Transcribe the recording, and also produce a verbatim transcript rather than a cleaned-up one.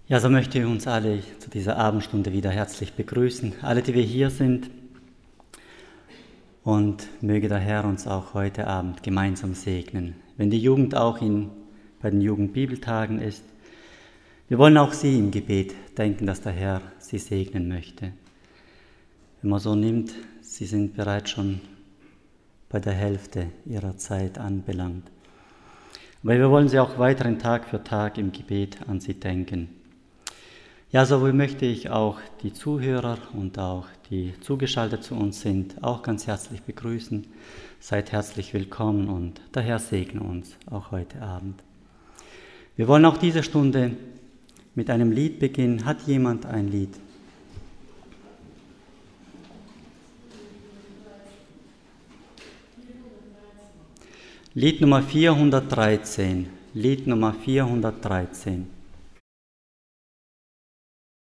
Ja, so möchte ich uns alle zu dieser Abendstunde wieder herzlich begrüßen, alle, die wir hier sind. Und möge der Herr uns auch heute Abend gemeinsam segnen. Wenn die Jugend auch in, bei den Jugendbibeltagen ist, wir wollen auch sie im Gebet denken, dass der Herr sie segnen möchte. Wenn man so nimmt, sie sind bereits schon bei der Hälfte ihrer Zeit anbelangt. Aber wir wollen sie auch weiterhin Tag für Tag im Gebet an sie denken. Ja, so möchte ich auch die Zuhörer und auch die zugeschaltet zu uns sind, auch ganz herzlich begrüßen. Seid herzlich willkommen und der Herr segne uns auch heute Abend. Wir wollen auch diese Stunde mit einem Lied beginnen. Hat jemand ein Lied? Lied Nummer vierhundertdreizehn. Lied Nummer vierhundertdreizehn.